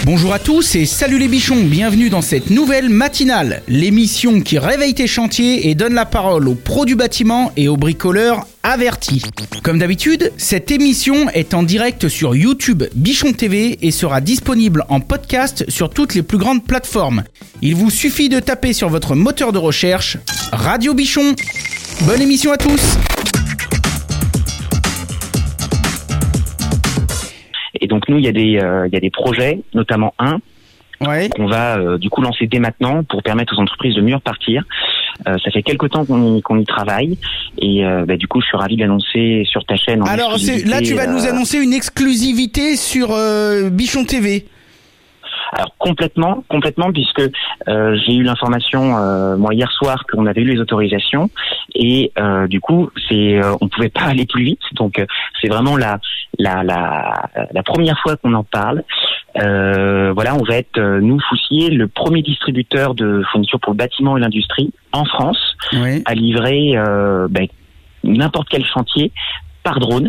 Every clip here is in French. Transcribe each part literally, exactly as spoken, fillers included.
Bonjour à tous et salut les bichons, bienvenue dans cette nouvelle matinale, l'émission qui réveille tes chantiers et donne la parole aux pros du bâtiment et aux bricoleurs avertis. Comme d'habitude, cette émission est en direct sur YouTube Bichon T V et sera disponible en podcast sur toutes les plus grandes plateformes. Il vous suffit de taper sur votre moteur de recherche Radio Bichon. Bonne émission à tous. Et donc nous, il y a des, euh, il y a des projets, notamment un, ouais. qu'on va euh, du coup lancer dès maintenant pour permettre aux entreprises de mieux repartir. Euh, ça fait quelques temps qu'on y, qu'on y travaille et euh, bah, du coup, je suis ravi de l'annoncer sur ta chaîne. En Alors c'est, là, tu vas euh... nous annoncer une exclusivité sur euh, Bichon T V. Alors complètement, complètement, puisque euh, j'ai eu l'information euh, moi hier soir qu'on avait eu les autorisations et euh, du coup c'est euh, on pouvait pas aller plus vite, donc euh, c'est vraiment la la la la première fois qu'on en parle. Euh, voilà, on va être euh, nous Foussier le premier distributeur de fournitures pour le bâtiment et l'industrie en France, oui. à livrer euh, ben, n'importe quel chantier par drone.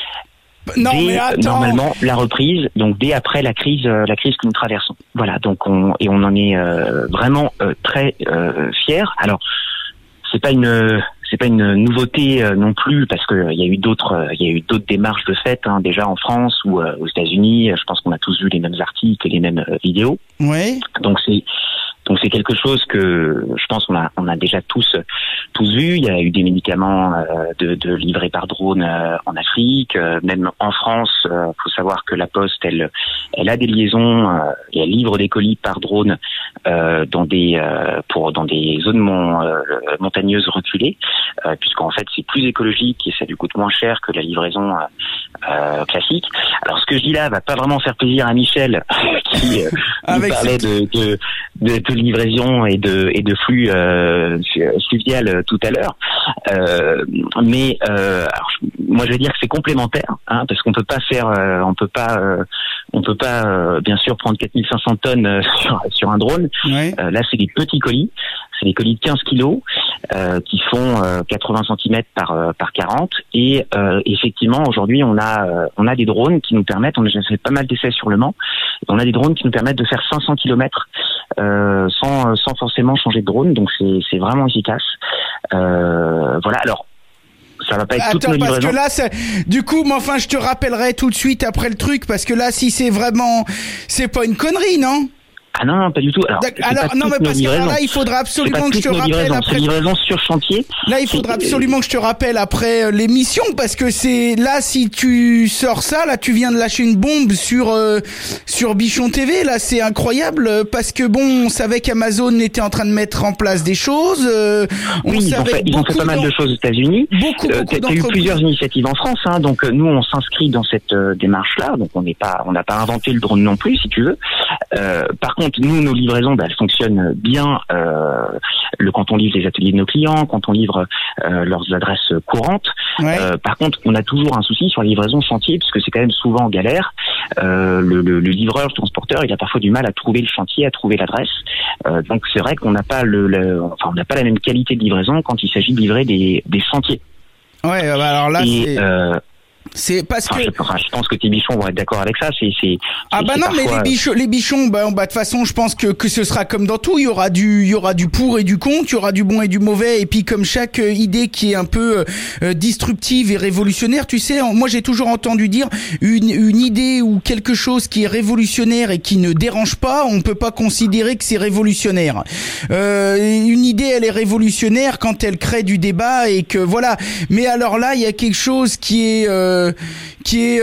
Non, dès, mais attends. Normalement la reprise, donc dès après la crise, euh, la crise que nous traversons. Voilà, donc on et on en est euh, vraiment euh, très euh, fiers. Alors c'est pas une c'est pas une nouveauté euh, non plus parce que il euh, y a eu d'autres il euh, y a eu d'autres démarches de fait hein, déjà en France ou euh, aux États-Unis. Je pense qu'on a tous vu les mêmes articles et les mêmes euh, vidéos. Oui. Donc c'est Donc c'est quelque chose que je pense qu'on a on a déjà tous tous vu. Il y a eu des médicaments euh, de, de livrés par drone euh, en Afrique, euh, même en France. Il euh, faut savoir que la Poste elle elle a des liaisons euh, et elle livre des colis par drone euh, dans des euh, pour dans des zones mon, euh, montagneuses reculées, euh, puisqu'en fait c'est plus écologique et ça lui coûte moins cher que la livraison euh, euh, classique. Alors ce que je dis là va pas vraiment faire plaisir à Michel qui euh, nous parlait de, de, de, de livraison et de et de flux euh, fluvial tout à l'heure, euh, mais euh, alors, moi je vais dire que c'est complémentaire, hein, parce qu'on peut pas faire, euh, on peut pas, euh, on peut pas euh, bien sûr prendre quatre mille cinq cents tonnes euh, sur, sur un drone. Ouais. Euh, là c'est des petits colis, c'est des colis de quinze kilos euh, qui font euh, quatre-vingts centimètres par euh, par quarante et euh, effectivement aujourd'hui on a euh, on a des drones qui nous permettent, on a déjà fait pas mal d'essais sur le Mans, on a des drones qui nous permettent de faire cinq cents kilomètres euh, sans sans forcément changer de drone, donc c'est c'est vraiment efficace. Euh, voilà, alors ça va pas être toute Attends, nos parce livraisons. que là, c'est... du coup, mais enfin, je te rappellerai tout de suite après le truc, parce que là, si c'est vraiment, c'est pas une connerie, non? Ah non, non, pas du tout. Alors, alors non, mais parce que là, il faudra absolument que je te rappelle après. C'est livraison sur chantier. Là, il faudra absolument que je te rappelle après l'émission, parce que c'est là, si tu sors ça, là, tu viens de lâcher une bombe sur euh, sur Bichon T V. Là, c'est incroyable, parce que bon, on savait qu'Amazon était en train de mettre en place des choses. Euh, on oui, ils ont fait, ils ont fait pas mal de choses aux États-Unis. Beaucoup, euh, beaucoup t'as eu plusieurs initiatives en France, hein, donc euh, nous, on s'inscrit dans cette euh, démarche-là. Donc, on n'est pas, on n'a pas inventé le drone non plus, si tu veux. Euh, par contre, nous, nos livraisons, bah, elles fonctionnent bien euh, le, quand on livre les ateliers de nos clients, quand on livre euh, leurs adresses courantes. Ouais. Euh, par contre, on a toujours un souci sur la livraison chantier, parce que c'est quand même souvent en galère. Euh, le, le, le livreur, le transporteur, il a parfois du mal à trouver le chantier, à trouver l'adresse. Euh, donc c'est vrai qu'on n'a pas le, le, enfin on n'a pas la même qualité de livraison quand il s'agit de livrer des, des chantiers. Ouais, bah alors là, Et, c'est... Euh, C'est parce enfin, que. Je, enfin, je pense que tes bichons vont être d'accord avec ça. C'est, c'est. Ah bah c'est non, parfois... mais les bichons, les bichons, bah, bah de toute façon, je pense que que ce sera comme dans tout. Il y aura du, il y aura du pour et du contre. Il y aura du bon et du mauvais. Et puis comme chaque euh, idée qui est un peu euh, disruptive et révolutionnaire, tu sais, moi j'ai toujours entendu dire une une idée ou quelque chose qui est révolutionnaire et qui ne dérange pas, on peut pas considérer que c'est révolutionnaire. Euh, une idée, elle est révolutionnaire quand elle crée du débat et que voilà. Mais alors là, il y a quelque chose qui est euh, qui est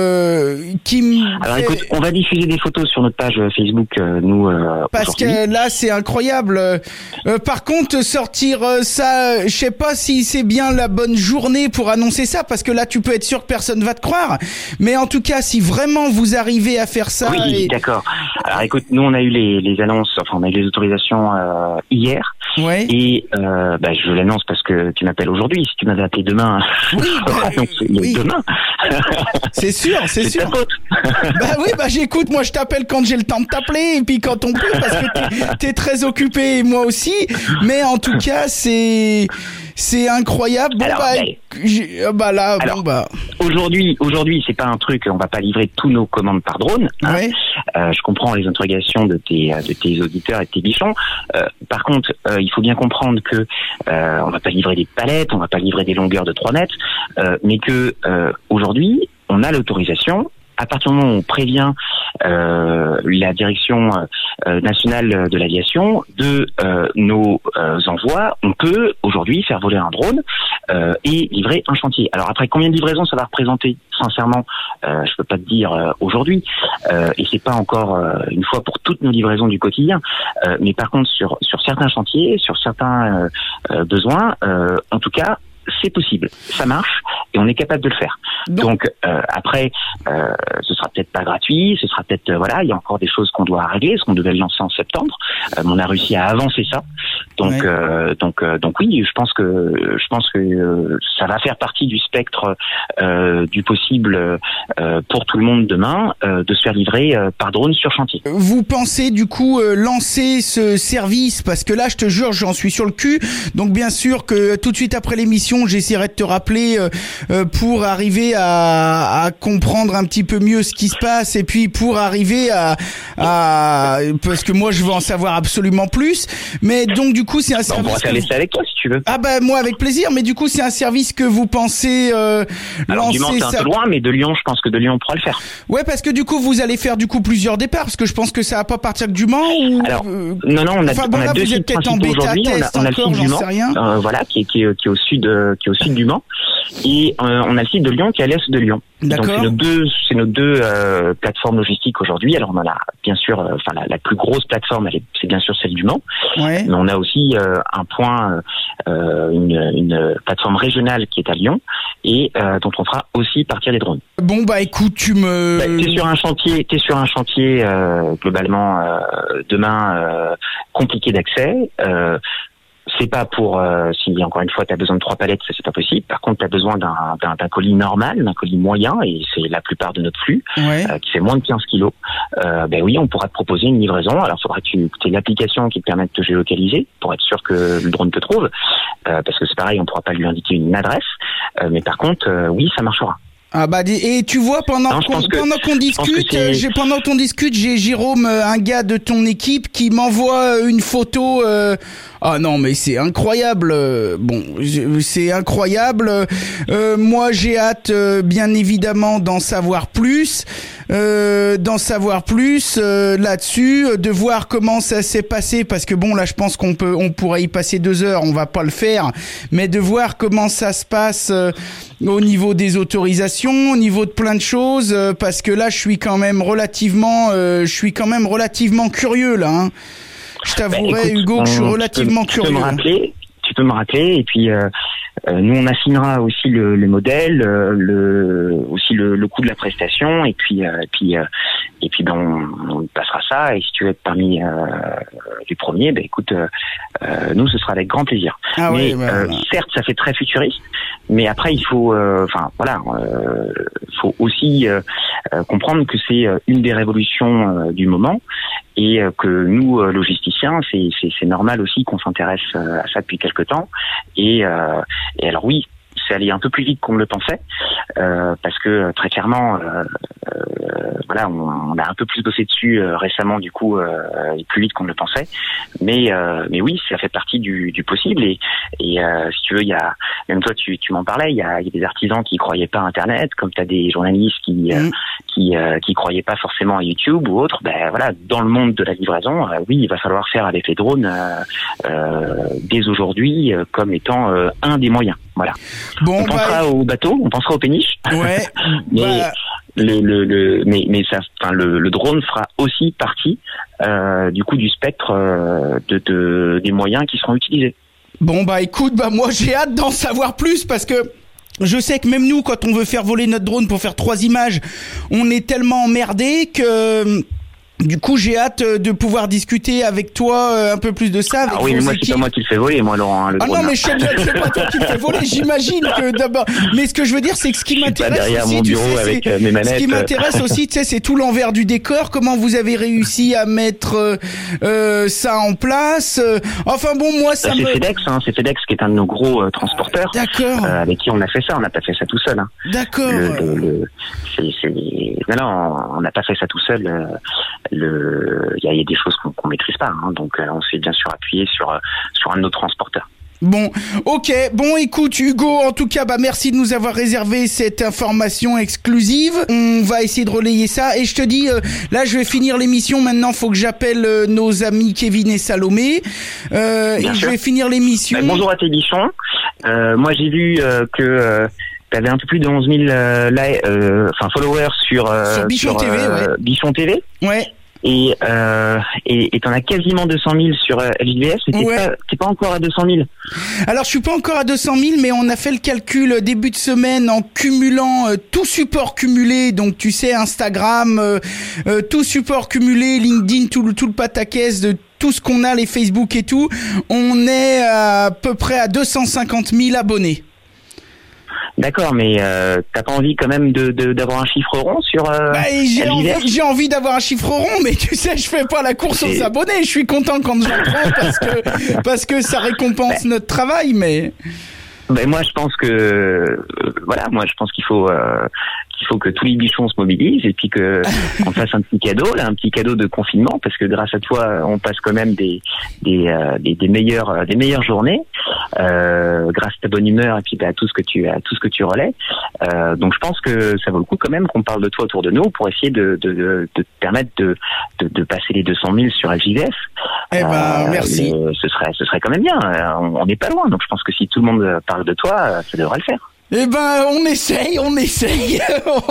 euh, qui alors écoute, on va diffuser des photos sur notre page Facebook euh, nous euh, parce aujourd'hui. Que là c'est incroyable. Euh, par contre sortir euh, ça, je sais pas si c'est bien la bonne journée pour annoncer ça, parce que là tu peux être sûr que personne va te croire, mais en tout cas si vraiment vous arrivez à faire ça. Oui, et... d'accord. Alors écoute, nous on a eu les, les annonces, enfin on a eu les autorisations euh, hier. Ouais. Et euh, bah, je l'annonce parce que tu m'appelles aujourd'hui. Si tu m'avais appelé demain, oui, je bah, oui. demain. C'est sûr, c'est, c'est sûr. Ta faute. Bah oui, bah j'écoute, moi je t'appelle quand j'ai le temps de t'appeler et puis quand on peut, parce que t'es, t'es très occupé et moi aussi. Mais en tout cas, c'est C'est incroyable. Bon, Alors, bah, ben, bah là, alors, bon, bah. Aujourd'hui, aujourd'hui, c'est pas un truc, on va pas livrer tous nos commandes par drone. Hein. Ouais. Euh, je comprends les interrogations de tes, de tes auditeurs et de tes bichons. Euh, par contre, euh, il faut bien comprendre que euh, on va pas livrer des palettes, on va pas livrer des longueurs de trois mètres, euh, mais que euh, aujourd'hui, on a l'autorisation. À partir du moment où on prévient euh, la direction euh, nationale de l'aviation de euh, nos euh, envois, on peut aujourd'hui faire voler un drone euh, et livrer un chantier. Alors après, combien de livraisons ça va représenter ? Sincèrement, euh, je peux pas te dire euh, aujourd'hui, euh, et c'est pas encore euh, une fois pour toutes nos livraisons du quotidien. Euh, mais par contre, sur sur certains chantiers, sur certains euh, euh, besoins, euh, en tout cas, c'est possible, ça marche et on est capable de le faire. Donc, Donc euh, après, euh, ce sera peut-être pas gratuit, ce sera peut-être euh, voilà, il y a encore des choses qu'on doit régler, ce qu'on devait le lancer en septembre. Euh, mais on a réussi à avancer ça. Donc ouais. euh, donc euh, donc oui, je pense que je pense que euh, ça va faire partie du spectre euh, du possible euh, pour tout le monde demain euh, de se faire livrer euh, par drone sur chantier. Vous pensez du coup euh, lancer ce service parce que là, je te jure, j'en suis sur le cul. Donc bien sûr que tout de suite après l'émission, j'essaierai de te rappeler euh, euh, pour arriver à, à comprendre un petit peu mieux ce qui se passe et puis pour arriver à, à parce que moi je veux en savoir absolument plus. Mais donc du coup c'est un service. On pourra faire l'essai avec toi si tu veux. Ah bah moi avec plaisir. Mais du coup c'est un service que vous pensez euh, Alors, lancer. Du Mans c'est un ça... peu loin, mais de Lyon je pense que de Lyon on pourra le faire. Ouais, parce que du coup vous allez faire du coup plusieurs départs parce que je pense que ça va pas partir que du Mans ou. Alors euh... non non on a, enfin, on bon, a là, deux sites principaux aujourd'hui. On a, on a le site du Mans, euh, voilà qui est, qui est qui est au sud euh, qui est au sud du Mans. Et euh, on a le site de Lyon qui est à l'est de Lyon. D'accord. Donc c'est nos deux, c'est nos deux euh, plateformes logistiques aujourd'hui. Alors on a la, bien sûr, enfin euh, la, la plus grosse plateforme, elle est, c'est bien sûr celle du Mans. Ouais. Mais on a aussi euh, un point, euh, une, une plateforme régionale qui est à Lyon et euh, dont on fera aussi partir les drones. Bon bah écoute, tu me. Bah, t'es sur un chantier, t'es sur un chantier euh, globalement euh, demain euh, compliqué d'accès. Euh, C'est pas pour euh, si encore une fois tu as besoin de trois palettes, ça c'est pas possible. Par contre, tu as besoin d'un, d'un d'un colis normal, d'un colis moyen et c'est la plupart de notre flux ouais. euh, qui fait moins de quinze kilos. Euh, ben oui, on pourra te proposer une livraison. Alors, il faudra que tu aies l'application qui te permet de te géolocaliser pour être sûr que le drone te trouve, euh, parce que c'est pareil, on pourra pas lui indiquer une adresse. Euh, mais par contre, euh, oui, ça marchera. Ah bah et tu vois pendant non, qu'on, que, pendant qu'on discute j'ai pendant qu'on discute j'ai Jérôme, un gars de ton équipe qui m'envoie une photo euh... ah non mais c'est incroyable, bon c'est incroyable, euh, moi j'ai hâte euh, bien évidemment d'en savoir plus euh, d'en savoir plus euh, là-dessus, de voir comment ça s'est passé parce que bon là je pense qu'on peut on pourrait y passer deux heures, on va pas le faire, mais de voir comment ça se passe euh, au niveau des autorisations, au niveau de plein de choses, euh, parce que là, je suis quand même relativement, euh, je suis quand même relativement curieux là. Hein. Je t'avouerai, bah, écoute, Hugo, que je suis relativement tu peux, curieux. Tu peux me rappeler, tu peux me rappeler, et puis euh, euh, nous on affinera aussi le, le modèle, euh, le aussi le, le coût de la prestation, et puis euh, et puis euh, et puis ben on, on passera ça. Et si tu veux être parmi euh, les premiers, ben écoute, euh, euh, nous ce sera avec grand plaisir. Ah mais ouais, bah, euh, voilà. certes, ça fait très futuriste. Mais après, il faut, enfin euh, voilà, euh, faut aussi euh, euh, comprendre que c'est une des révolutions euh, du moment et euh, que nous, euh, logisticiens, c'est, c'est, c'est normal aussi qu'on s'intéresse euh, à ça depuis quelque temps. Et, euh, et alors oui, c'est allé un peu plus vite qu'on ne le pensait, euh, parce que très clairement, euh, euh, voilà, on, on a un peu plus bossé dessus euh, récemment, du coup, euh, et plus vite qu'on ne le pensait. Mais, euh, mais oui, ça fait partie du, du possible. Et, et euh, si tu veux, il y a, même toi, tu, tu m'en parlais, il y a, il y a des artisans qui croyaient pas à Internet, comme tu as des journalistes qui, euh, mmh. qui, euh, qui croyaient pas forcément à YouTube ou autre. Ben voilà, dans le monde de la livraison, euh, oui, il va falloir faire avec les drones euh, euh, dès aujourd'hui euh, comme étant euh, un des moyens. Voilà. Bon, on pensera bah... au bateau, on pensera au péniche. Ouais. mais bah... le, le, le, mais, mais ça, enfin, le, le drone fera aussi partie euh, du coup du spectre euh, de, de, des moyens qui seront utilisés. Bon bah écoute, bah moi j'ai hâte d'en savoir plus parce que je sais que même nous, quand on veut faire voler notre drone pour faire trois images, on est tellement emmerdés que Du coup, j'ai hâte de pouvoir discuter avec toi un peu plus de ça. Avec ah oui, mais moi, équipes. c'est pas moi qui le fais voler, moi, Laurent. Hein, le ah drone, non, mais je sais bien que c'est pas toi qui le fais voler. J'imagine que d'abord. Mais ce que je veux dire, c'est que ce qui je m'intéresse suis pas derrière aussi, mon tu bureau sais, avec c'est, euh, mes manettes. ce qui m'intéresse aussi, tu sais, c'est tout l'envers du décor. Comment vous avez réussi à mettre euh, euh, ça en place. Enfin bon, moi, ça bah, me. C'est FedEx, hein, c'est FedEx qui est un de nos gros euh, transporteurs. D'accord. Euh, avec qui on a fait ça. On n'a pas fait ça tout seul. Hein. D'accord. Le, le, le, c'est, c'est... Non, non, on n'a pas fait ça tout seul. Euh, le, il y a, y a des choses qu'on, qu'on maîtrise pas. Hein, donc, euh, on s'est bien sûr appuyé sur sur un de nos transporteurs. Bon, ok. Bon, écoute, Hugo, en tout cas, bah merci de nous avoir réservé cette information exclusive. On va essayer de relayer ça. Et je te dis, euh, là, je vais finir l'émission. Maintenant, faut que j'appelle euh, nos amis Kevin et Salomé. Euh, et sûr. Je vais finir l'émission. Bah, bonjour à tes bichons. Euh, moi, j'ai vu euh, que euh, tu avais un peu plus de onze mille euh, euh, enfin, followers sur, euh, sur Bichon sur, T V. Euh, ouais. Bichon T V. Ouais. Et euh, et et t'en as quasiment deux cent mille sur euh, L J V S, mais t'es, ouais. pas, t'es pas encore à deux cent mille. Alors je suis pas encore à deux cent mille, mais on a fait le calcul début de semaine en cumulant euh, tout support cumulé, donc tu sais Instagram, euh, euh, tout support cumulé, LinkedIn, tout le tout le pataquès de tout ce qu'on a, les Facebook et tout, on est à peu près à deux cent cinquante mille abonnés. D'accord, mais euh, t'as pas envie quand même de, de d'avoir un chiffre rond sur euh, bah, j'ai, L J V S? envie, j'ai envie d'avoir un chiffre rond, mais tu sais, je fais pas la course aux abonnés. Je suis content quand j'en prends parce que parce que ça récompense bah, notre travail, mais. Ben moi, je pense que euh, voilà, moi je pense qu'il faut euh, qu'il faut que tous les bichons se mobilisent et puis que on fasse un petit cadeau, là, un petit cadeau de confinement, parce que grâce à toi, on passe quand même des des euh, des, des meilleures des meilleures journées euh, grâce à ta bonne humeur et puis bah, à tout ce que tu à tout ce que tu relais. Euh, donc je pense que ça vaut le coup quand même qu'on parle de toi autour de nous pour essayer de de de, de te permettre de, de de passer les deux cent mille sur L J V S. Eh ben euh, merci. Euh, ce serait ce serait quand même bien. On n'est pas loin, donc je pense que si tout le monde parle de toi, ça devrait le faire. Eh ben, on essaye, on essaye.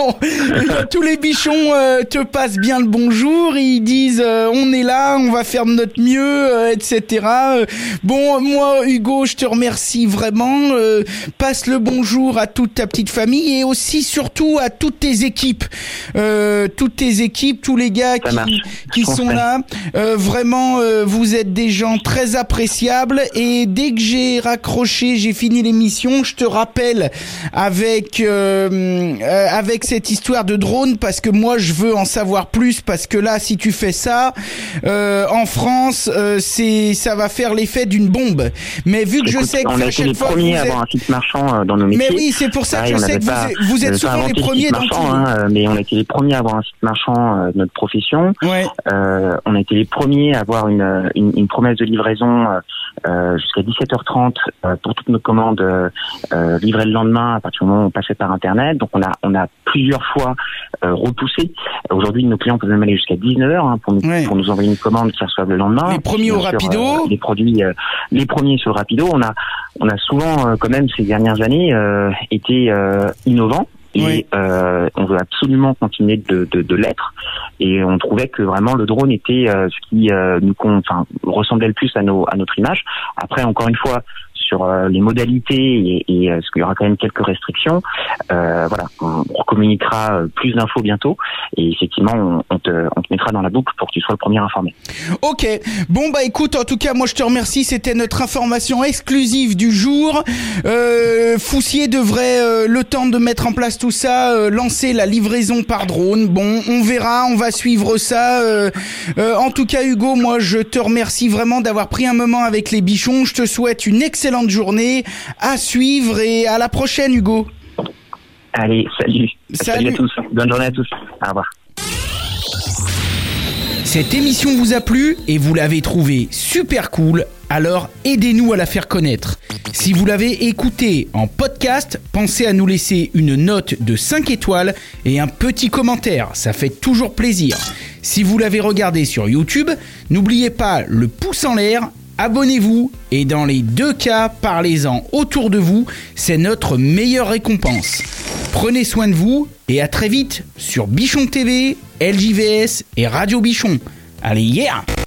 Tous les bichons euh, te passent bien le bonjour, ils disent euh, on est là, on va faire de notre mieux, euh, et cetera. Bon, moi, Hugo, je te remercie vraiment. Euh, passe le bonjour à toute ta petite famille et aussi, surtout, à toutes tes équipes, euh, toutes tes équipes, tous les gars qui, qui sont là. Euh, vraiment, euh, vous êtes des gens très appréciables. Et dès que j'ai raccroché, j'ai fini l'émission, je te rappelle. Avec euh, euh, avec cette histoire de drone, parce que moi je veux en savoir plus, parce que là si tu fais ça euh, en France euh, c'est ça va faire l'effet d'une bombe. Mais vu que Écoute, je sais que on a été les premiers à avoir un site marchand dans nos métiers. Mais oui, c'est pour ça Pareil, que je sais que pas, vous, vous êtes souvent les premiers dans tout. Hein, mais on a été les premiers à avoir un site marchand de notre profession. Ouais. Euh, on a été les premiers à avoir une une, une promesse de livraison euh, jusqu'à dix-sept heures trente euh, pour toutes nos commandes euh, livrées le lendemain à partir du moment où on passait par internet. Donc on a on a plusieurs fois euh, repoussé. Aujourd'hui nos clients peuvent même aller jusqu'à dix-neuf heures hein, pour nous ouais. pour nous envoyer une commande qu'ils reçoivent le lendemain. Les premiers au Rapido, euh, les produits euh, les premiers sur le Rapido. On a on a souvent euh, quand même ces dernières années euh, été euh, innovants. Et oui. euh, on veut absolument continuer de, de, de l'être. Et on trouvait que vraiment le drone était euh, ce qui euh, nous enfin, ressemblait le plus à, nos, à notre image. Après, encore une fois, sur euh, les modalités et, et euh, parce qu'il y aura quand même quelques restrictions. Euh, voilà, on, on communiquera plus d'infos bientôt et effectivement on, on, te, on te mettra dans la boucle pour que tu sois le premier informé. Ok, bon bah écoute, en tout cas moi je te remercie, c'était notre information exclusive du jour. Euh, Foussier devrait euh, le temps de mettre en place tout ça, euh, lancer la livraison par drone. Bon, on verra, on va suivre ça. Euh, euh, en tout cas Hugo, moi je te remercie vraiment d'avoir pris un moment avec les bichons. Je te souhaite une excellente journée à suivre et à la prochaine Hugo. Allez, salut. Salut. Salut à tous. Bonne journée à tous. Au revoir. Cette émission vous a plu et vous l'avez trouvée super cool, alors aidez-nous à la faire connaître. Si vous l'avez écoutée en podcast, pensez à nous laisser une note de cinq étoiles et un petit commentaire, ça fait toujours plaisir. Si vous l'avez regardée sur YouTube, n'oubliez pas le pouce en l'air, abonnez-vous et dans les deux cas, parlez-en autour de vous, c'est notre meilleure récompense. Prenez soin de vous et à très vite sur Bichon T V, L J V S et Radio Bichon. Allez, yeah!